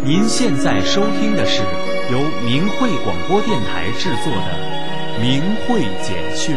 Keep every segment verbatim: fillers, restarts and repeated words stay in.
您现在收听的是由明慧广播电台制作的《明慧简讯》。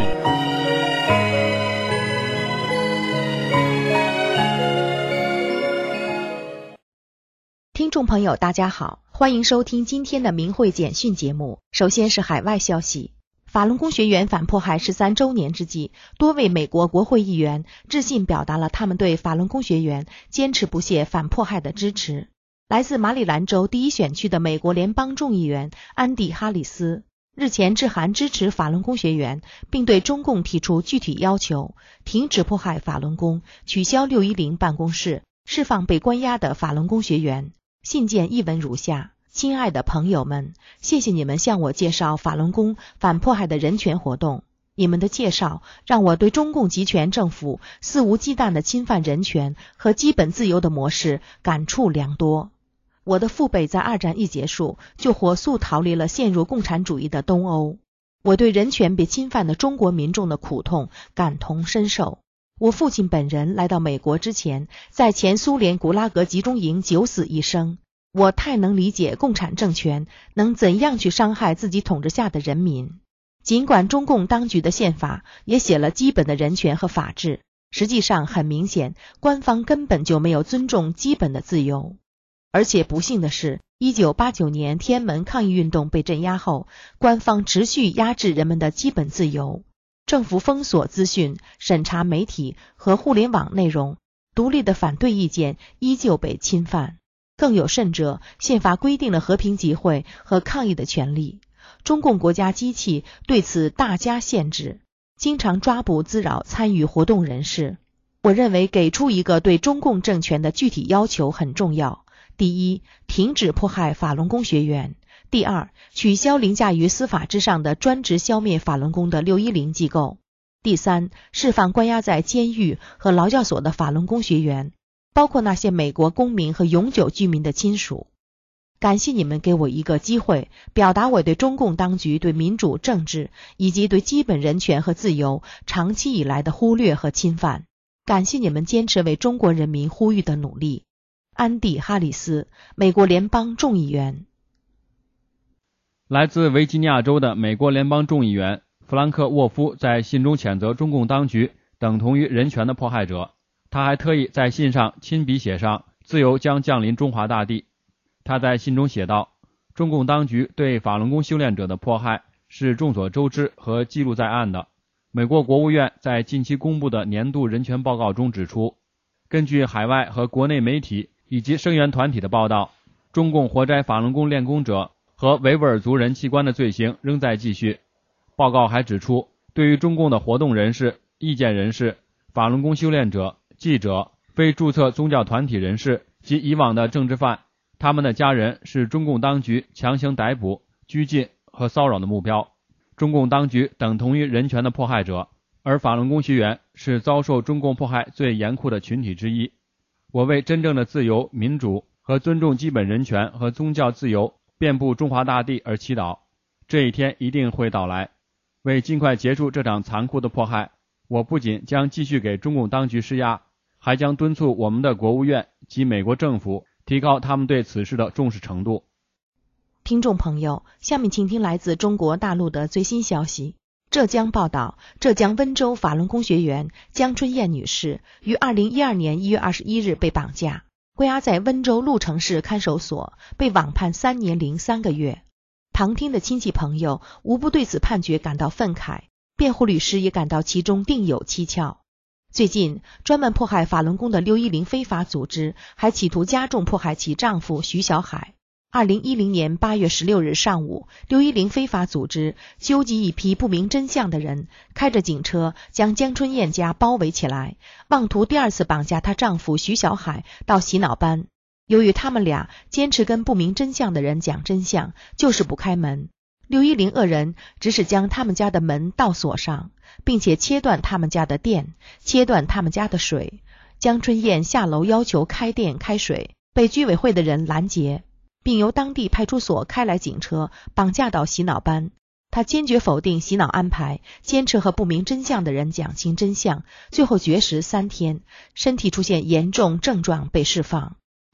听众朋友大家好，欢迎收听今天的明慧简讯节目。首先是海外消息，法轮功学员反迫害十三周年之际，多位美国国会议员致信表达了他们对法轮功学员坚持不懈反迫害的支持。来自马里兰州第一选区的美国联邦众议员安迪·哈里斯日前致函支持法轮功学员，并对中共提出具体要求，停止迫害法轮功，取消六一零办公室，释放被关押的法轮功学员。信件一文如下：亲爱的朋友们，谢谢你们向我介绍法轮功反迫害的人权活动。你们的介绍让我对中共集权政府肆无忌惮的侵犯人权和基本自由的模式感触良多。我的父辈在二战一结束就火速逃离了陷入共产主义的东欧。我对人权被侵犯的中国民众的苦痛感同身受。我父亲本人来到美国之前，在前苏联古拉格集中营九死一生。我太能理解共产政权能怎样去伤害自己统治下的人民。尽管中共当局的宪法也写了基本的人权和法治，实际上很明显，官方根本就没有尊重基本的自由。而且不幸的是，一九八九年天安门抗议运动被镇压后，官方持续压制人们的基本自由。政府封锁资讯，审查媒体和互联网内容，独立的反对意见依旧被侵犯。更有甚者，宪法规定了和平集会和抗议的权利，中共国家机器对此大加限制，经常抓捕滋扰参与活动人士。我认为给出一个对中共政权的具体要求很重要。第一，停止迫害法轮功学员。第二，取消凌驾于司法之上的专职消灭法轮功的六一零机构。第三，释放关押在监狱和劳教所的法轮功学员，包括那些美国公民和永久居民的亲属。感谢你们给我一个机会，表达我对中共当局对民主政治以及对基本人权和自由长期以来的忽略和侵犯。感谢你们坚持为中国人民呼吁的努力。安迪·哈里斯，美国联邦众议员。 来自维吉尼亚州的美国联邦众议员弗兰克·沃夫在信中谴责中共当局等同于人权的迫害者。他还特意在信上亲笔写上自由将降临中华大地。他在信中写道，中共当局对法轮功修炼者的迫害是众所周知和记录在案的。美国国务院在近期公布的年度人权报告中指出，根据海外和国内媒体以及声援团体的报道，中共活摘法轮功练功者和维吾尔族人器官的罪行仍在继续。报告还指出，对于中共的活动人士、意见人士、法轮功修炼者、记者、非注册宗教团体人士及以往的政治犯，他们的家人是中共当局强行逮捕、拘禁和骚扰的目标。中共当局等同于人权的迫害者，而法轮功学员是遭受中共迫害最严酷的群体之一。我为真正的自由、民主和尊重基本人权和宗教自由遍布中华大地而祈祷，这一天一定会到来。为尽快结束这场残酷的迫害，我不仅将继续给中共当局施压，还将敦促我们的国务院及美国政府提高他们对此事的重视程度。 听众朋友，下面请听来自中国大陆的最新消息。浙江报道，浙江温州法轮功学员江春燕女士于二零一二年一月二十一日被绑架，关押在温州鹿城市看守所，被网判三年零三个月。旁听的亲戚朋友无不对此判决感到愤慨，辩护律师也感到其中定有蹊跷。最近，专门迫害法轮功的六一零非法组织还企图加重迫害其丈夫徐小海。二零一零年八月十六日上午，六一零非法组织纠集一批不明真相的人，开着警车将江春燕家包围起来，妄图第二次绑架她丈夫徐小海到洗脑班。由于他们俩坚持跟不明真相的人讲真相，就是不开门，六一零恶人只是将他们家的门倒锁上，并且切断他们家的电，切断他们家的水。江春燕下楼要求开电开水，被居委会的人拦截，并由当地派出所开来警车绑架到洗脑班。他坚决否定洗脑安排，坚持和不明真相的人讲清真相，最后绝食三天，身体出现严重症状被释放。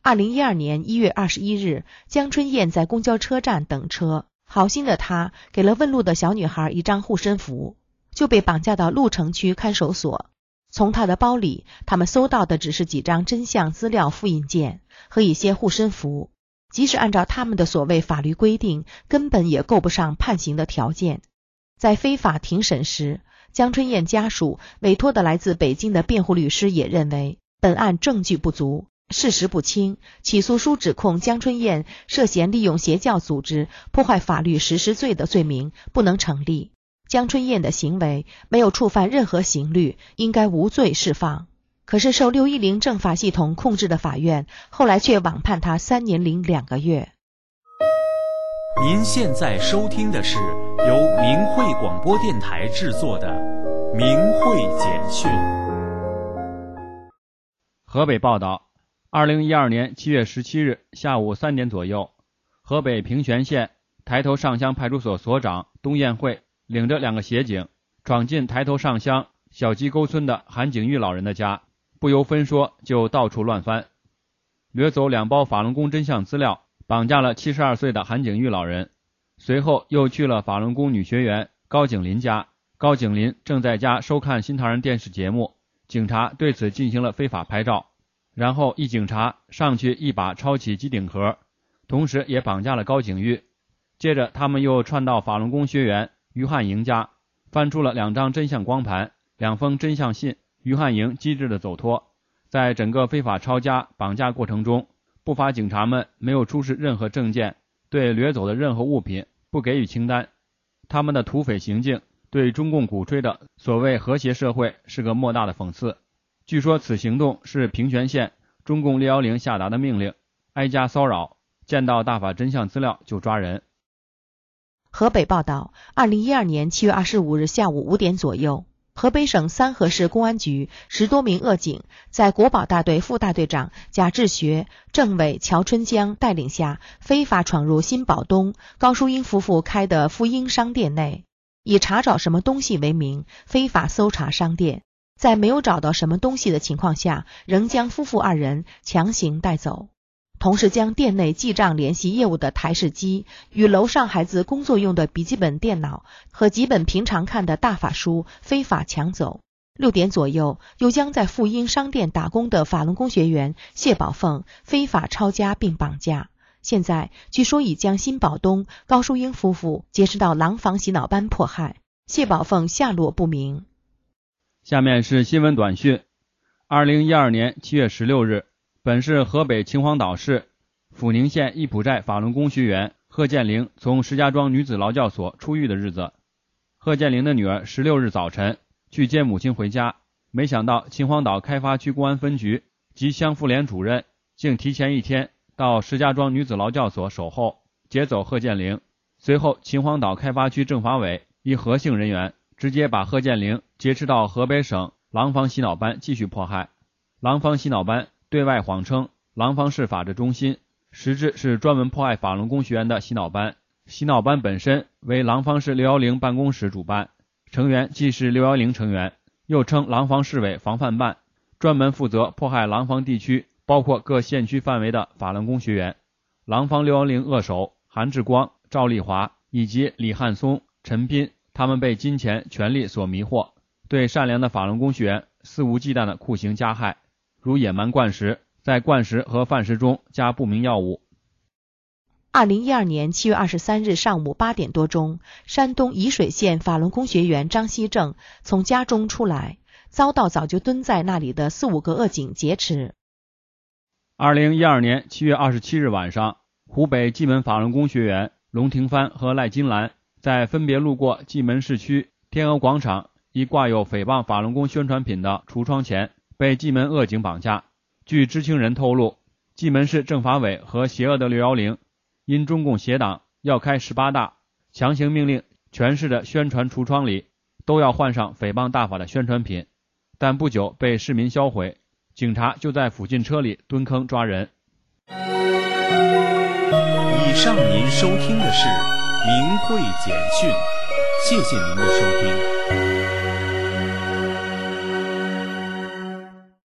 二零一二年一月二十一日，江春燕在公交车站等车，好心的她给了问路的小女孩一张护身符，就被绑架到鹿城区看守所。从她的包里，他们搜到的只是几张真相资料复印件和一些护身符，即使按照他们的所谓法律规定，根本也够不上判刑的条件。在非法庭审时，江春燕家属委托的来自北京的辩护律师也认为，本案证据不足，事实不清，起诉书指控江春燕涉嫌利用邪教组织破坏法律实施罪的罪名不能成立。江春燕的行为没有触犯任何刑律，应该无罪释放。可是受六一零政法系统控制的法院后来却网判他三年零两个月。 您现在收听的是由明慧广播电台制作的《明慧简讯》。 河北报道，二零一二年七月十七日下午三点左右，河北平玄县抬头上乡派出所所长东彦会领着两个协警闯进抬头上乡小鸡沟村的韩景玉老人的家，不由分说就到处乱翻，掠走两包法轮功真相资料，绑架了七十二岁的韩景玉老人。随后又去了法轮功女学员高景林家，高景林正在家收看新唐人电视节目，警察对此进行了非法拍照，然后一警察上去一把抄起机顶盒，同时也绑架了高景玉。接着他们又窜到法轮功学员于汉营家，翻出了两张真相光盘，两封真相信。于汉营机智的走脱。在整个非法抄家绑架过程中，不法警察们没有出示任何证件，对掠走的任何物品不给予清单。他们的土匪行径对中共鼓吹的所谓和谐社会是个莫大的讽刺。据说此行动是平玄县中共六一零下达的命令，挨家骚扰，见到大法真相资料就抓人。 河北报道，二零一二年七月二十五日下午五点左右，河北省三河市公安局十多名恶警在国保大队副大队长贾志学、政委乔春江带领下，非法闯入新保东高淑英夫妇开的富英商店内，以查找什么东西为名，非法搜查商店，在没有找到什么东西的情况下，仍将夫妇二人强行带走。同时将店内记账联系业务的台式机与楼上孩子工作用的笔记本电脑和几本平常看的大法书非法抢走。六点左右，又将在富英商店打工的法轮功学员谢宝凤非法抄家并绑架。现在据说已将新保东高淑英夫妇结识到廊坊洗脑班迫害，谢宝凤下落不明。 下面是新闻短讯。二零一二年七月十六日，本是河北秦皇岛市阜宁县义浦寨法轮功学员贺建玲从石家庄女子劳教所出狱的日子。贺建玲的女儿十六日早晨去接母亲回家，没想到秦皇岛开发区公安分局及乡妇联主任竟提前一天到石家庄女子劳教所守候劫走贺建玲。随后秦皇岛开发区政法委一何姓人员直接把贺建玲劫持到河北省廊坊洗脑班继续迫害。廊坊洗脑班对外谎称廊坊市法治中心，实质是专门迫害法轮功学员的洗脑班。洗脑班本身为廊坊市六一零办公室主办，成员既是六一零成员，又称廊坊市委防范办，专门负责迫害廊坊地区包括各县区范围的法轮功学员。廊坊六一零恶手韩志光、赵丽华以及李汉松、陈斌，他们被金钱权力所迷惑，对善良的法轮功学员肆无忌惮的酷刑加害，如野蛮灌食，在灌食和饭食中加不明药物。 二零一二年七月二十三日上午八点多钟，山东沂水县法轮功学员张希正从家中出来，遭到早就蹲在那里的四五个恶警劫持。 二零一二年七月二十七日晚上，湖北蓟门法轮功学员龙廷帆和赖金兰在分别路过蓟门市区天鹅广场一挂有诽谤法轮功宣传品的橱窗前，被蓟门恶警绑架。据知情人透露，蓟门市政法委和邪恶的六一零因中共邪党要开十八大，强行命令全市的宣传橱窗里都要换上诽谤大法的宣传品，但不久被市民销毁，警察就在附近车里蹲坑抓人。 以上您收听的是明慧简讯，谢谢您的收听。